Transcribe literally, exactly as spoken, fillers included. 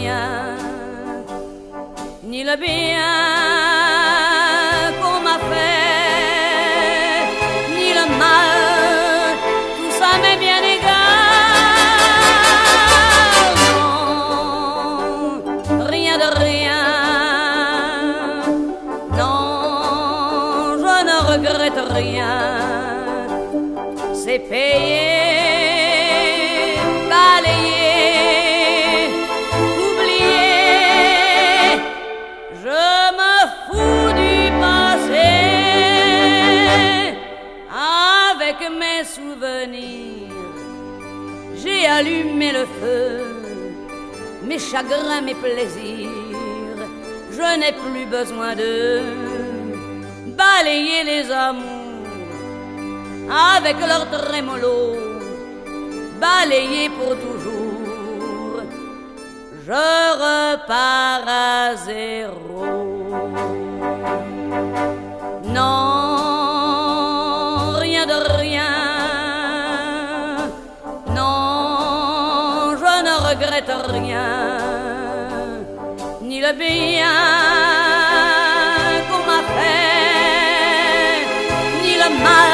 rien, ni le bien qu'on m'a fait, ni le mal, tout ça m'est bien égal. Non, rien de rien, non, je ne regrette rien. C'est payé, balayé, oublié. Je me fous du passé. Avec mes souvenirs, j'ai allumé le feu. Mes chagrins, mes plaisirs, je n'ai plus besoin de balayer les amours avec leur trémolo, balayé pour toujours. Je repars à zéro. Non, rien de rien. Non, je ne regrette rien, ni le bien qu'on m'a fait, ni le mal